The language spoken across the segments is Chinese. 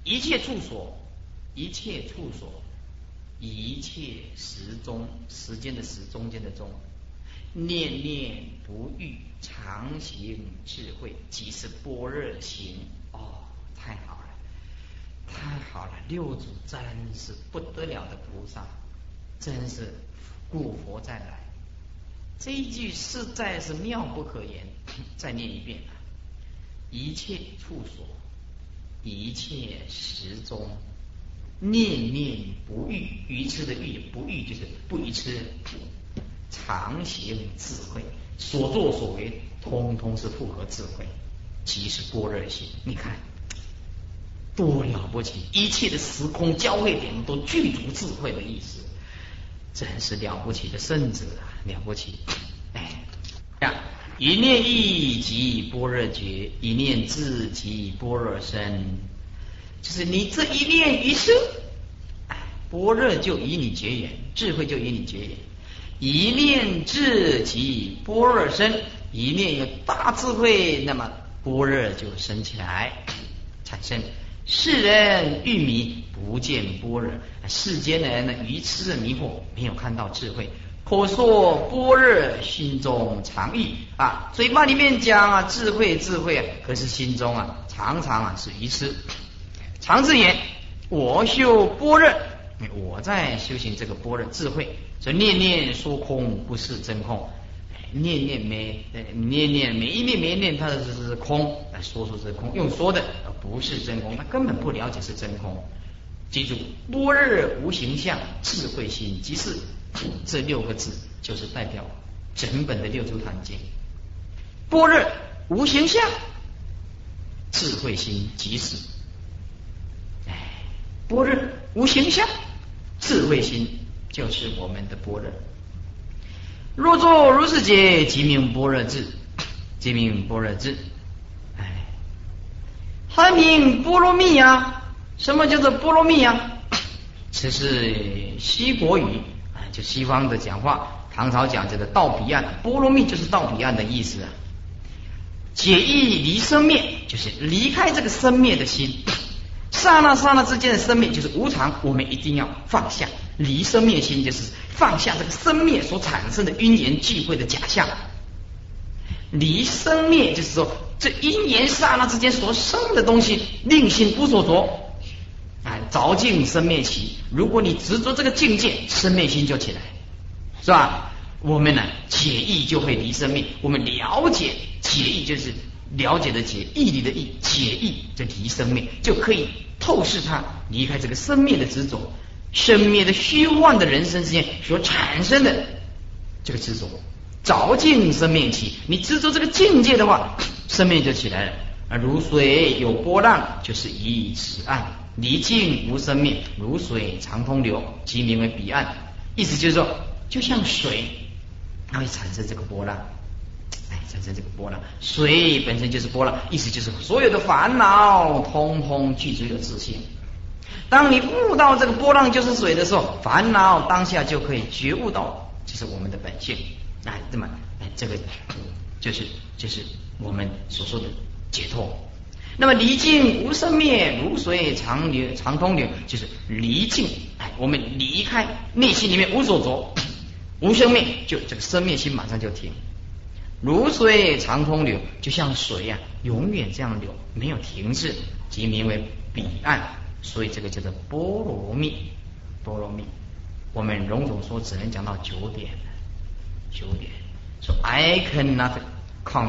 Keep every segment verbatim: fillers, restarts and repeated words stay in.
一切处所，一切处所，一切时中，时间的时，中间的中，念念不渝，常行智慧，即是般若行。哦，太好了，太好了！六祖真是不得了的菩萨，真是故佛再来。这一句实在是妙不可言。再念一遍：一切处所，一切时中，念念不渝。愚痴的愚，不渝就是不愚痴。常行智慧，所作所为通通是符合智慧，即是般若行。你看多了不起，一切的时空交汇点都具足智慧的意思，真是了不起的圣者啊，了不起。哎呀，一念意即般若觉，一念智即般若身。就是你这一念一生，般若就与你结缘，智慧就与你结缘。一念智即般若身，一念有大智慧，那么般若就生起来，产生。世人愚迷，不见般若。世间的人呢，愚痴的迷惑，没有看到智慧。口说般若，心中常愚啊，嘴巴里面讲啊智慧智慧啊，可是心中啊常常啊是愚痴。常自言我修般若，我在修行这个般若智慧，所以念念说空，不是真空。念念每念念每一念每一念，它是空，说出是空，用说的不是真空，他根本不了解是真空。记住，般若无形象，智慧心即是。这六个字就是代表整本的六祖坛经。般若无形象，智慧心即是。哎，般若无形象，智慧心就是我们的般若。若作如是解，即名般若智，即名般若智。哎，还名波罗蜜啊！什么叫做波罗蜜啊？这是西国语，就西方的讲话。唐朝讲这个到彼岸，波罗蜜就是到彼岸的意思啊。解义离生灭，就是离开这个生灭的心。刹那刹那之间的生灭就是无常，我们一定要放下。离生灭心就是放下这个生灭所产生的因缘聚会的假象。离生灭就是说，这因缘刹那之间所生的东西，令心不所着。啊，着境生灭起。如果你执着这个境界，生灭心就起来，是吧？我们呢，解义就会离生灭。我们了解解义，就是了解的解，义理的义，解义就离生灭，就可以透视它，离开这个生灭的执着，生灭的虚幻的人生之间所产生的这个执着。着境生灭起，你执着这个境界的话，生灭就起来了。而如水有波浪，就是以此岸。离境无生灭，如水常通流，即名为彼岸。意思就是说，就像水，它会产生这个波浪，哎，产生这个波浪。水本身就是波浪，意思就是所有的烦恼通通具足有自性。当你悟到这个波浪就是水的时候，烦恼当下就可以觉悟到，就是我们的本性。哎，那么，哎，这个就是就是我们所说的解脱。那么离境无生灭，如水常流常通流，就是离境。哎，我们离开内心里面无所着，无生灭，就这个生灭心马上就停。如水常通流，就像水呀、啊，永远这样流，没有停滞，即名为彼岸。所以这个叫做波罗蜜。波罗蜜，我们荣总说只能讲到九点，九点。说、so、I cannot continue 。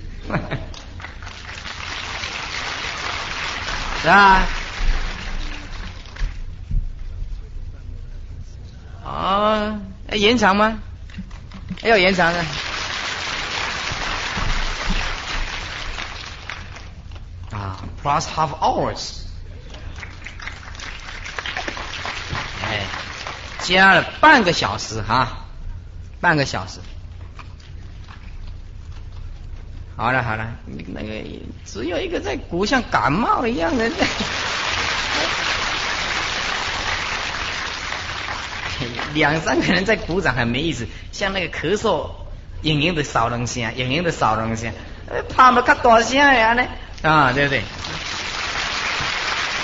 是吧？哦，要延长吗？要延长的。啊 ，plus half hours。哎，加了半个小时哈，半个小时。好了好了，那个只有一个在鼓，像感冒一样的。两三个人在鼓掌很没意思，像那个咳嗽，硬硬的少人声，硬硬的少人声，怕么较大声呀呢？啊，对不对？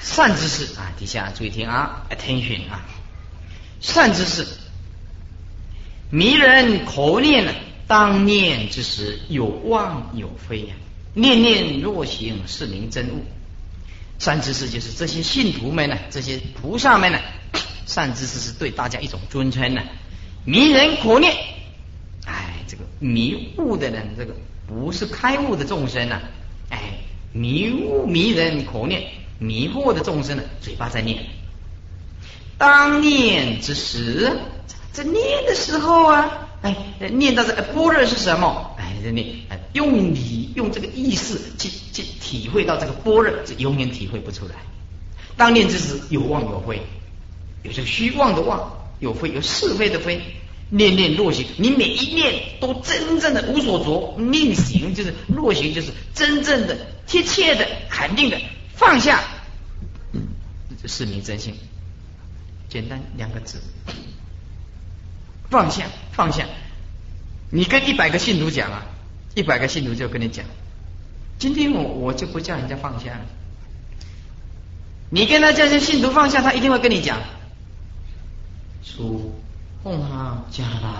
善知识啊，底下注意听啊 ，attention 啊，善知识，迷人口念呢，当念之时有妄有非呀、啊，念念若行是名真悟。善知识就是这些信徒们呢，这些菩萨们呢，善知识是对大家一种尊称呢。迷人口念，哎，这个迷悟的人，这个不是开悟的众生啊，哎，迷悟迷人口念，迷惑的众生呢，嘴巴在念。当念之时，这念的时候啊，哎，念到这个般若是什么？哎，这念，用你用这个意识去去体会到这个般若，是永远体会不出来。当念之时，有妄有非，有这个虚妄的妄，有非有是非的非。念念若行，你每一念都真正的无所着，念行就是若行，就是真正的、贴切的、肯定的放下，这是名真性。简单两个字，放下，放下。你跟一百个信徒讲啊，一百个信徒就跟你讲，今天我我就不叫人家放下了。你跟他叫这信徒放下，他一定会跟你讲，出奉他家人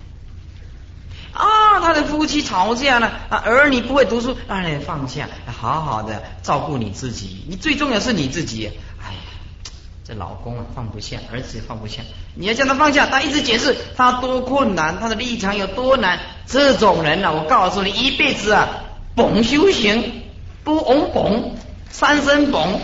啊，他的夫妻吵架了啊，儿女不会读书，让你放下，好好的照顾你自己，你最重要是你自己。哎呀，这老公啊放不下，儿子也放不下，你要叫他放下，他一直解释他多困难，他的立场有多难。这种人啊，我告诉你，一辈子啊，甭修行，不嗡嘣，三声嘣，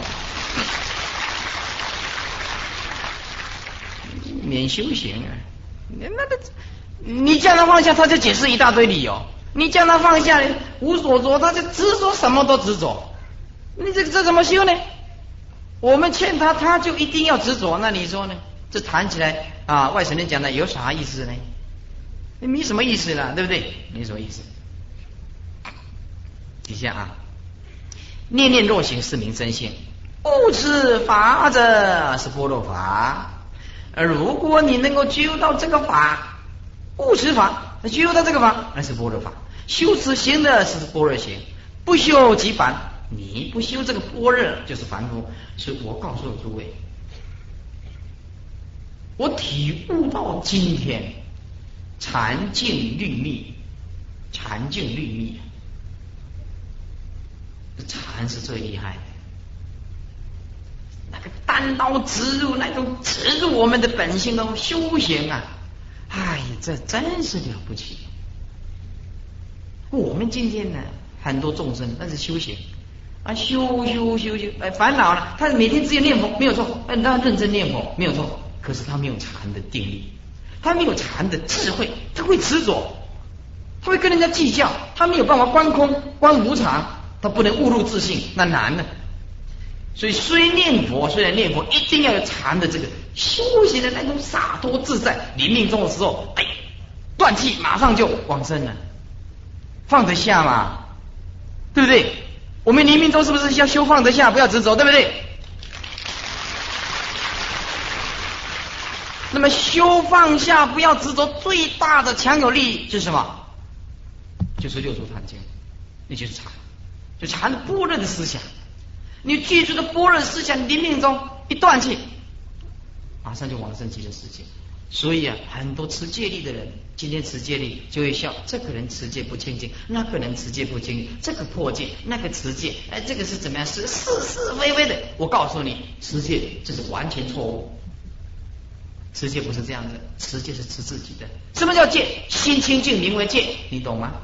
免修行啊。那个，你叫他放下，他就解释一大堆理由；你叫他放下，无所着，他就执着，什么都执着。你这这怎么修呢？我们劝他，他就一定要执着，那你说呢？这谈起来啊，外省人讲的有啥意思呢？没什么意思了，对不对？没什么意思。底下啊，念念若行是名真性，悟持法者是般若法。而如果你能够觉悟到这个法，悟持法，觉悟到这个法，那是般若法。修持行的是般若行，不修即凡。你不修这个般若，就是凡夫。所以我告诉诸位，我体悟到今天禅净律密，禅净律密，禅是最厉害的。那个单刀直入，那种直入我们的本性的修行啊，哎，这真是了不起。我们今天呢，很多众生那是修行啊，修修修修，哎，烦恼了，他每天只有念佛，没有错，嗯，他认真念佛，没有错，可是他没有禅的定力，他没有禅的智慧，他会执着，他会跟人家计较，他没有办法观空观无常，他不能悟入自性，那难呢。所以虽念佛，虽然念佛，一定要有禅的这个修行的那种洒脱自在。临命终的时候，哎，断气，马上就往生了，放得下嘛，对不对？我们临命终是不是要修放得下，不要执着，对不对？那么修放下，不要执着，最大的强有力是什么？就是六祖坛经，那就是禅，就禅的般若的思想。你记住的般若思想，临命中一断气，马上就往生极乐世界。所以啊，很多持戒律的人，今天持戒律就会笑，这个人持戒不清净，那个人持戒不清净，这个破戒，那个持戒，哎，这个是怎么样？是是是非非的。我告诉你，持戒这是完全错误。持戒不是这样的，持戒是持自己的。什么叫戒？心清净名为戒，你懂吗？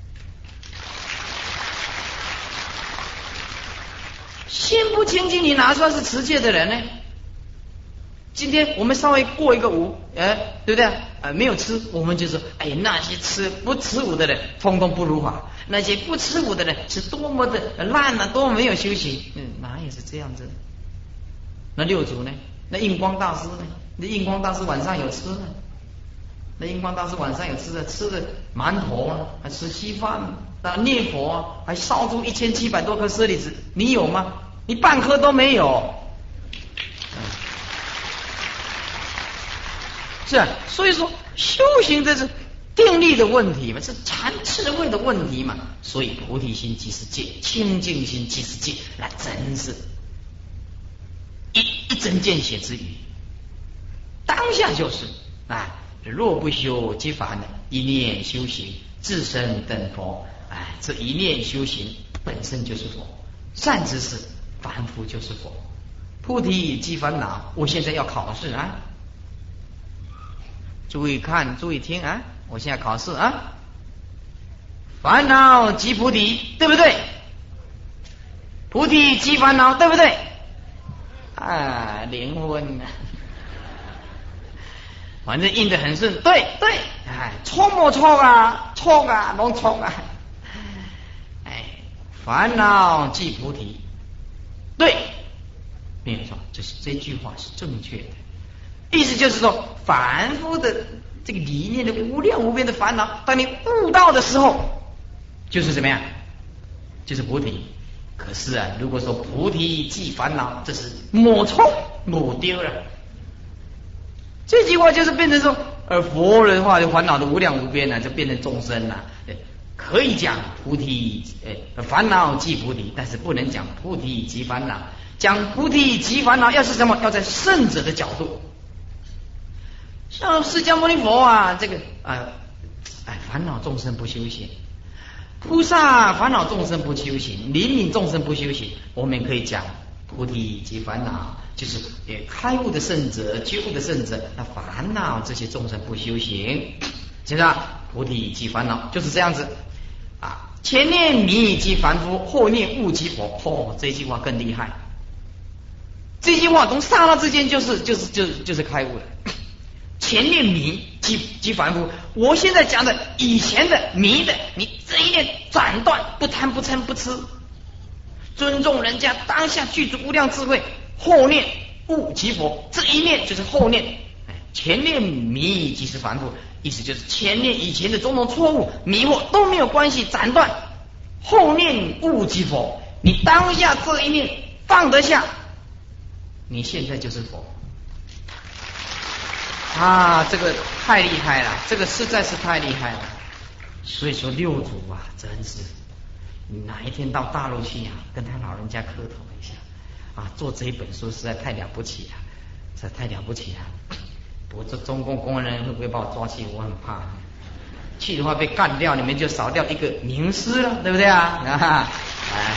心不清净，你哪算是持戒的人呢？今天我们稍微过一个午，哎，对不对？呃，没有吃，我们就说，哎，那些吃不吃午的人，通通不如法；那些不吃午的人，是多么的烂啊，多么没有修行。嗯，哪也是这样子？那六祖呢？那印光大师呢？那印光大师晚上有吃呢？那印光大师晚上有吃的，吃的馒头啊，还吃稀饭啊，念佛啊，还烧出一千七百多颗舍利子，你有吗？你半颗都没有。是啊，所以说修行这是定力的问题嘛，是禅智慧的问题嘛。所以菩提心即是戒，清净心即是戒，那真是一针见血之语，当下就是啊，若不修即凡，一念修行，自身等佛。哎，这一念修行本身就是佛，善知识凡夫就是佛。菩提即烦恼，我现在要考试啊！注意看，注意听啊！我现在考试啊！烦恼即菩提，对不对？菩提即烦恼，对不对？啊，灵魂啊！反正印得很顺，对对，哎，错不错啊？错啊，弄错啊！哎，烦恼即菩提，对，没有错，这是这句话是正确的。意思就是说，凡夫的这个理念的无量无边的烦恼，当你悟到的时候，就是怎么样？就是菩提。可是啊，如果说菩提即烦恼，这是抹错抹丢了。这句话就是变成说，而佛的话就烦恼的无量无边了，就变成众生了。可以讲菩提，呃，烦恼即菩提，但是不能讲菩提即烦恼。讲菩提即烦恼，要是什么？要在圣者的角度。像释迦牟尼佛啊，这个啊，哎，烦恼众生不修行；菩萨烦恼众生不修行；灵敏众生不修行。我们可以讲菩提即烦恼，就是也开悟的圣者、觉悟的圣者，那烦恼这些众生不修行，现在菩提即烦恼就是这样子啊。前念迷即凡夫，后念悟即佛。哦，这句话更厉害。这句话从刹那之间就是就是就是就是开悟了。前念迷即即凡夫，我现在讲的以前的迷的，你这一念斩断，不贪不嗔不痴，尊重人家，当下具足无量智慧。后念悟即佛，这一念就是后念。前念迷即是凡夫，意思就是前念以前的种种错误迷惑都没有关系，斩断。后念悟即佛，你当下这一念放得下，你现在就是佛啊！这个太厉害了，这个实在是太厉害了。所以说六祖啊，真是哪一天到大陆去啊，跟他老人家磕头一下啊，做这一本书实在太了不起了，这太了不起了。不过这中共工人会不会把我抓去？我很怕，去的话被干掉，你们就少掉一个名师了，对不对啊？啊，哎。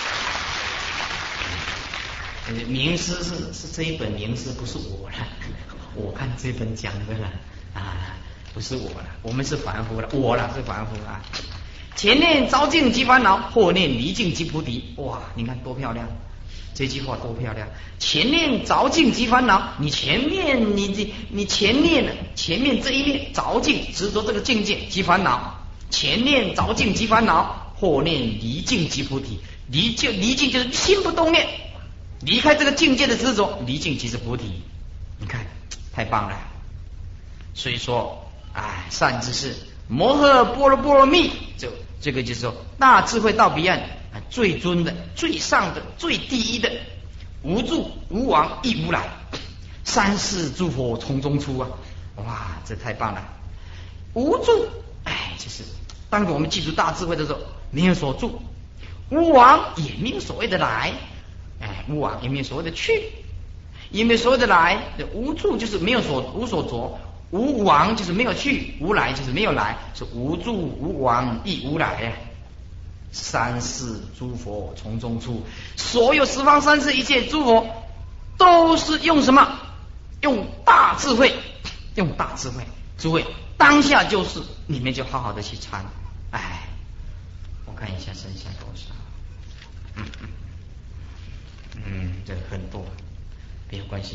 名师是是这一本名师，不是我了。我看这本讲的了啊，不是我了，我们是凡夫了，我了是凡夫啊。前念着境即烦恼，后念离境即菩提。哇，你看多漂亮！这句话多漂亮！前念着境即烦恼，你前面你你你前念前面这一念着境执着这个境界即烦恼，前念着境即烦恼，后念离境即菩提。离就离境就是心不动念。离开这个境界的执着，离境即是菩提。你看，太棒了。所以说，哎，善知识摩诃般若波罗蜜，就这个就是说，大智慧到彼岸，最尊的、最上的、最第一的，无住无往亦无来，三世诸佛从中出啊！哇，这太棒了。无住，哎，就是当我们记住大智慧的时候，没有所住；无往，也没有所谓的来。哎，无往也没有所谓的去，也没有所谓的来。无住就是没有所无所着，无往就是没有去，无来就是没有来，是无住无往亦无来呀。三世诸佛从中出，所有十方三世一切诸佛都是用什么？用大智慧，用大智慧。诸位，当下就是你们就好好的去参。哎，我看一下剩下多少。嗯嗯。嗯，这很多，没有关系。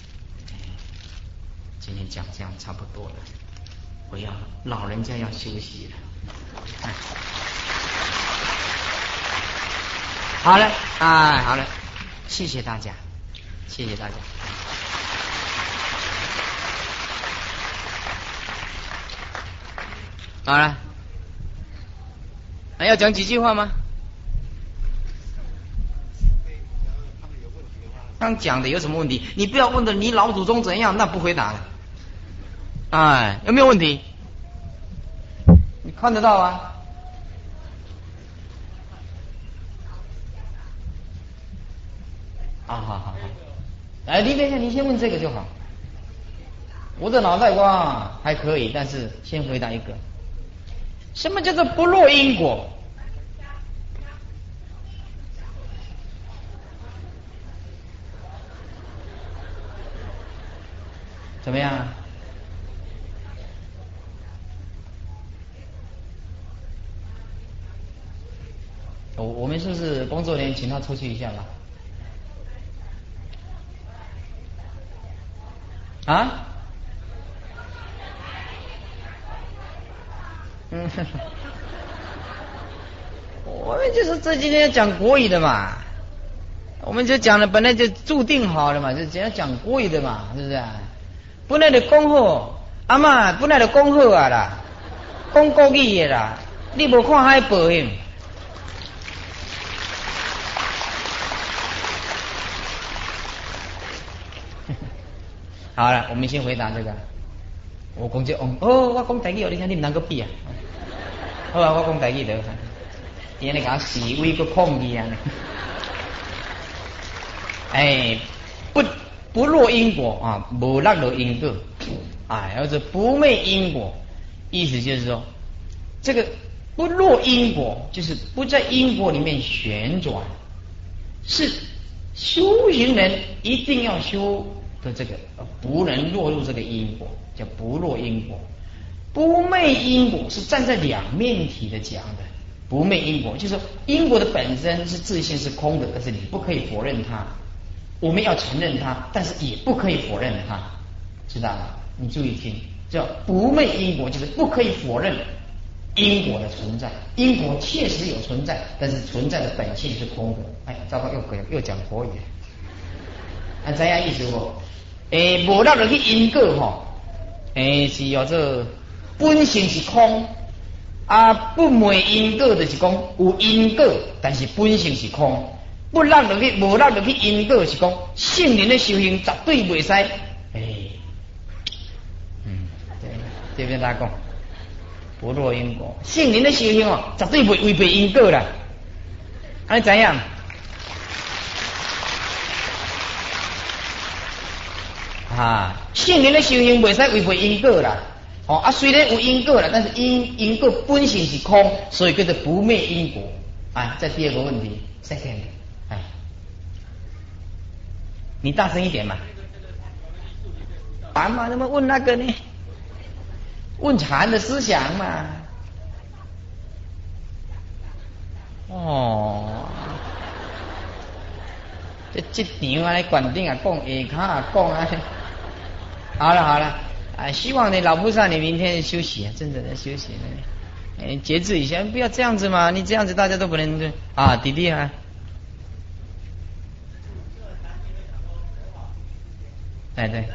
今天讲这样差不多了，我要老人家要休息了。哎，好了，哎，好了，谢谢大家，谢谢大家。好了，还要讲几句话吗？刚讲的有什么问题？你不要问的你老祖宗怎样，那不回答了。哎，有没有问题？你看得到啊？啊，好好好， 哎，你等一下，你先问这个就好。我的脑袋瓜还可以，但是先回答一个：什么叫做不落因果？怎么样？我我们是不是工作人员请他出去一下吧？啊？嗯，我们就是这几天要讲国语的嘛，我们就讲了，本来就注定好了嘛，就只要讲国语的嘛，是不是啊？本来就讲好，阿嬷本来就讲好啊啦，讲国语的啦，你无看海报应。好了，我们先回答这个。我讲这哦，哦，我讲台语，你听你唔能够比啊。好啊，我讲台语得。今日讲示威个抗议啊。哎，不不落因果啊，无落落因果啊，或者不昧因果，意思就是说，这个不落因果，就是不在因果里面旋转，是修行人一定要修的这个，不能落入这个因果，叫不落因果。不昧因果是站在两面体的讲的，不昧因果就是说因果的本身是自性是空的，但是你不可以否认它。我们要承认它，但是也不可以否认它，知道吗？你注意听，叫不昧因果，就是不可以否认因果的存在。因果确实有存在，但是存在的本性是空的。哎，糟糕，又又讲国语，按这样意思不？诶，无落落去因果吼，诶是叫做本性是空，啊不昧因果就是讲有因果，但是本性是空。不落落去，无落落去因果是讲圣人的修行绝对袂使，哎，嗯，这边大家讲，不落因果，圣人的修行哦，绝对袂违背因果啦。安尼怎样？啊，圣人的修行袂使违背因果啦。哦啊，虽然有因果啦，但是因因果本性是空，所以叫做不昧因果。啊，这第二个问题 ，second。哎，你大声一点嘛！烦嘛，怎么问那个呢？问禅的思想嘛。哦，这这场啊，馆顶啊讲，下骹啊讲啊。好了好了，啊，希望你老菩萨你明天休息，真的在休息呢。哎，节制一下，不要这样子嘛！你这样子大家都不能啊，弟弟啊。哎对，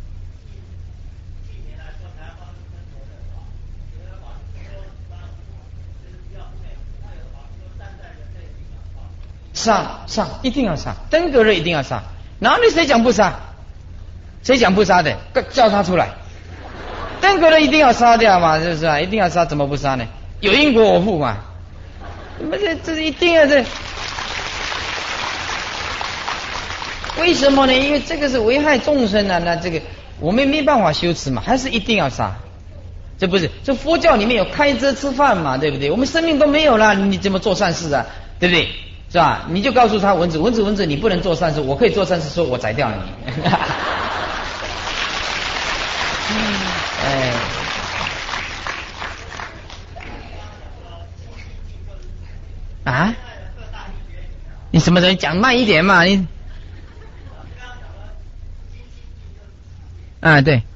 杀杀一定要杀，登革热一定要杀。哪里谁讲不杀？谁讲不杀的？叫他出来。登革热一定要杀掉嘛，是不是啊？一定要杀，怎么不杀呢？有因果我负嘛。那这这一定要这。为什么呢？因为这个是危害众生啊，那这个我们没办法修持嘛，还是一定要杀。这不是，这佛教里面有开遮吃饭嘛，对不对？我们生命都没有了，你怎么做善事啊？对不对？是吧？你就告诉他蚊子，蚊子，蚊子，你不能做善事，我可以做善事，说我宰掉了你。哎，啊？你什么时候讲慢一点嘛？你。啊，对，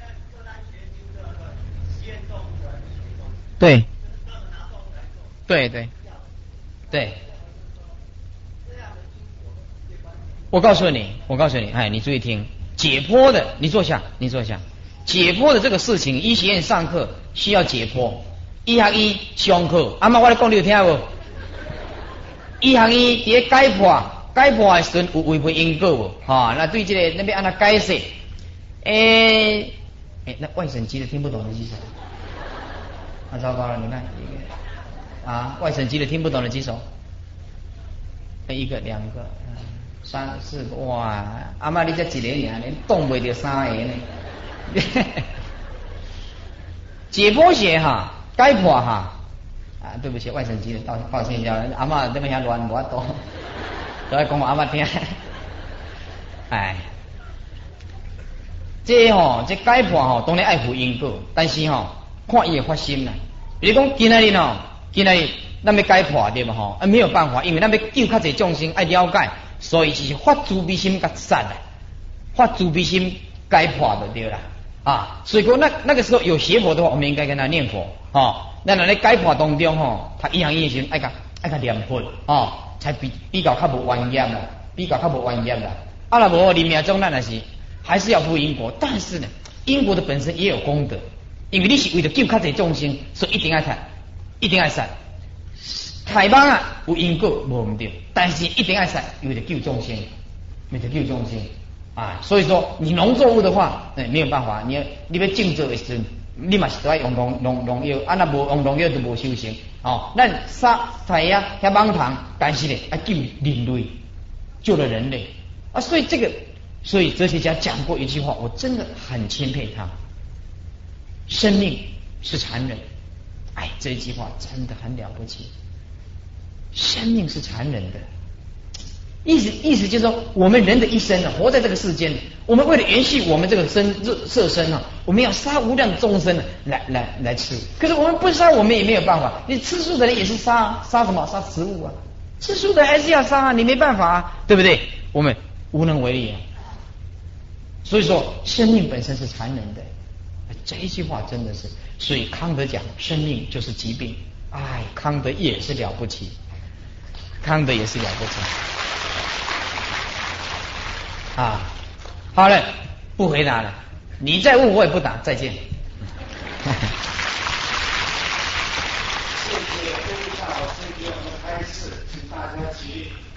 对，对对对，我告诉你，我告诉你，哎，你注意听，解剖的，你坐下，你坐下，解剖的这个事情，医学院上课需要解剖，医学医上课，阿妈我来讲你有听无？医学医伫解剖，解剖的时阵有违背因果无？哈、哦，那对这个那边按他解释。诶诶，那外省籍的听不懂的举手。那、啊、糟糕了，你看一个啊，外省籍的听不懂的举手。一个、两个、 三四个哇，阿妈你才一个尔，你动不着三个呢。解剖学哈，解剖哈啊，对不起，外省籍的，道抱歉一下，阿妈这边遐乱，无法度，都要讲我阿妈听。哎，这吼、哦，这解剖吼，当然爱负因果，但是吼、哦，看伊的发心啦。比如讲今仔日吼，今仔日咱要解剖对嘛吼，啊没有办法，因为咱要救较济众生，爱了解，所以就是发慈悲心甲杀啦，发慈悲心解剖就对啦。啊，所以说那那个时候有邪佛的话，我们应该跟他念佛哦。那在解剖当中吼，他一样一行爱甲爱甲念佛哦，才比比较较无冤孽啦，比较较无冤孽啦。啊，若无临命中咱也是还是要负因果，但是呢，因果的本身也有功德，因为你是为了救较济众生，所以一定要杀，一定要杀。害亡啊有因果无唔对，但是一定要杀，为了救众生，为了救众生。啊，所以说你农作物的话，哎，没有办法，你你要种植的时候，你嘛是都要用农农农药，啊那无用农药就无修行。哦，咱杀太阳遐芒糖，但是呢，啊救人类，救了人类啊，所以这个，所以哲学家讲过一句话，我真的很钦佩他：生命是残忍。哎，这一句话真的很了不起，生命是残忍的。意思意思就是说，我们人的一生啊，活在这个世间，我们为了延续我们这个身色身啊，我们要杀无量众生来来来吃。可是我们不杀，我们也没有办法。你吃素的人也是杀杀什么？杀食物啊！吃素的还是要杀啊，你没办法啊，对不对？我们无能为力啊。所以说，生命本身是残忍的。这一句话真的是，所以康德讲，生命就是疾病。哎，康德也是了不起，康德也是了不起。啊，好了，不回答了。你再问我也不答，再见。谢谢非常谢谢我们开示，请大家起立。